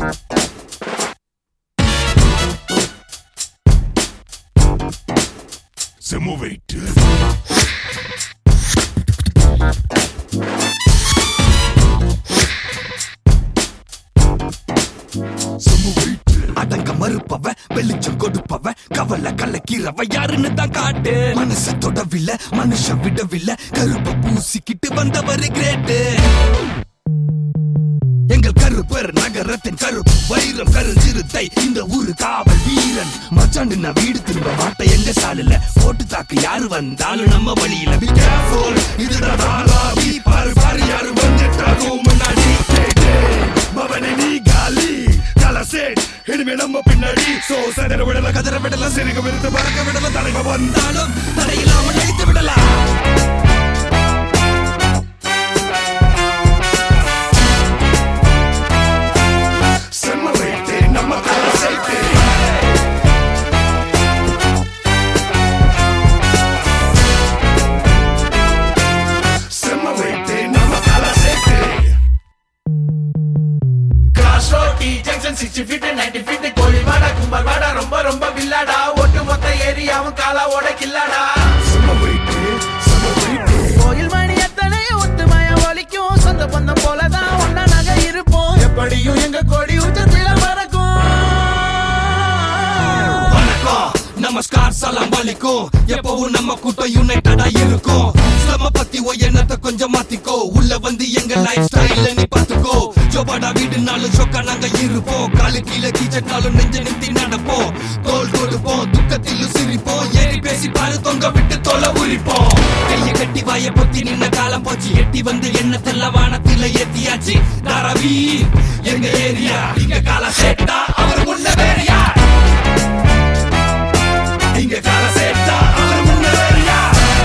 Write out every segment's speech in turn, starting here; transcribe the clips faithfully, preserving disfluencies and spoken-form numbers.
செம்ம வெயிட் அடங்க மறுப்பவ வெளிச்சம் கொடுப்பவ கவலை கலக்கிறவ யாருன்னு தான் காட்டு மனச தொடவில்லை மனுஷ விடவில்லை கருப்ப பூசிக்கிட்டு வந்தவர் கிரேட்டு எங்கள் கருப்பர் நகரத்தின் கருப்பு வைரம் கருஞ்சிறுத்தை இந்த ஊரு காவல் வீரன் மச்சாண்டு நான் வீடு திரும்ப மாட்டேன் எங்க சாலில போட்டு தாக்கு யாரு வந்தாலும் நம்ம வழியில be careful இதுதான் தாராவி பாரு பாரு யாரு வந்துட்டாலும் முன்னாடி மவனே நீ காலி கலசேட் இனிமே நம்ம பின்னாடி சோ சதற விடல கதற விடல சிறுக விருது பறக்க விடல தலைவ வந்தாலும் தடையில்லாமல் அழித்து விடலாம் sixty feet ninety feet கோழிவாடா கும்பல்வாடா ரொம்ப ரொம்ப வில்லாடா ஒட்டு மொத்த ஏரியாவும் காலாவோட கில்லாடா கோயில் மணி எத்தனை ஒத்துமைய ஒலிக்கும் சொந்த பந்தம் போலதான் ஒன்னா நாங்க இருப்போம் எப்படியும் எங்க கோடி உச்சத்தில பறக்கும் வணக்கம் நமஸ்கார் சலாம் வலைக்கும் எப்பவும் நம்ம கூட்டம் யுனைட்டடா இருக்கும் நம்ம பத்தி எண்ணத்தை கொஞ்சம் மாத்திக்கோ உள்ள வந்து எங்க லைஃப் ஸ்டைல நீ பாத்துக்கோ ஜோபாடா வீடுனாலும் சொக்கா நாங்க இருப்போம் காலு கீழே கீச்சட்டாலும் நெஞ்ச நிறுத்தி நடப்போம் தோல் கொடுப்போம் துக்கத்திலும் சிரிப்போம் ஏறி பேசி பாரு தொங்க விட்டு தொலை உரிப்போம் கைய கட்டி வாய பொத்தி நின்ன காலம் போச்சு எட்டி வந்து எண்ணத்தெல்லாம் வானத்தில ஏத்தியாச்சு தாராவி எங்க ஏரியா இங்க கால சேட்டா அவர் முன்ன வேறியா இங்க கால சேட்டா அவர் முன்ன வேறியா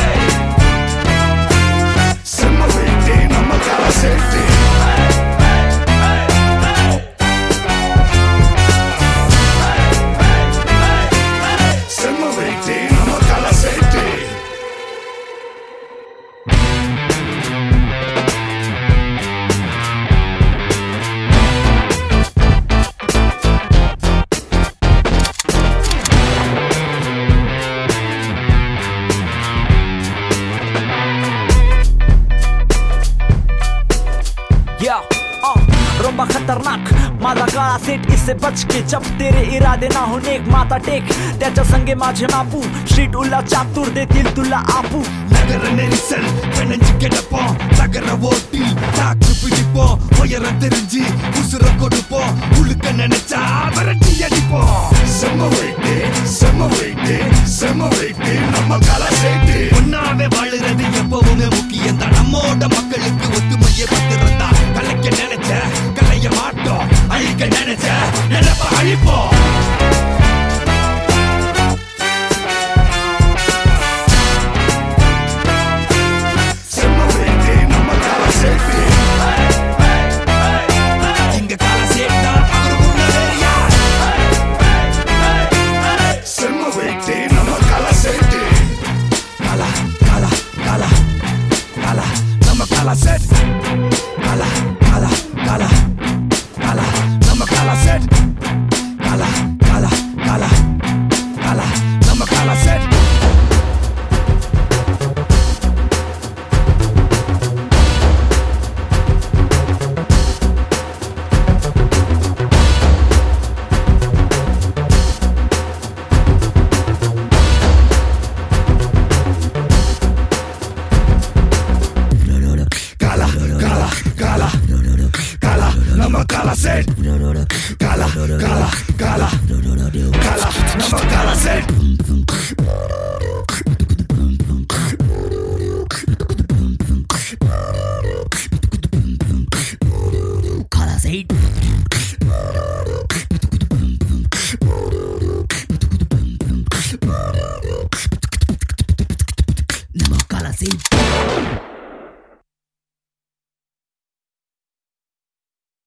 செம்ம வெயிட்டே நம்ம கால சேட்டே रोंबा खतरनाक माझा काळा सेट इससे बच के जब तेरे इरादे ना होने माता टेक त्याच्या संगे माझे मापू स्ट्रीट उल्ला चातुर देतील तुला आपू நகர நெரிசல் கணஞ்சு கிடப்போம் நகர ஓட்டி தாக்கு பிடிப்போம் உயர தெரிஞ்சு உசுர கொடுப்போம் உழுக்க நினைச்சா விரட்டி அடிப்போம் செம்ம வெயிட்டு செம்ம வெயிட்டு செம்ம வெயிட்டு நம்ம கால சேட்டு ஒன்னாவே வாழுறது எப்பவுமே முக்கியம் தான் நம்மோட மக்களுக்கு ஒத்துமையை பத்திருந்தா கலைக்க நினைச்ச கலைய மாட்டோம் அழிக்க நினைச்ச நினைப்ப அழிப்போம் Kala set, kala, kala, kala, kala, nama kala set, kala, kala, kala, kala, nama kala set. Kala set, kala, kala, kala, kala, nama kala set. Kala set. Nama kala set.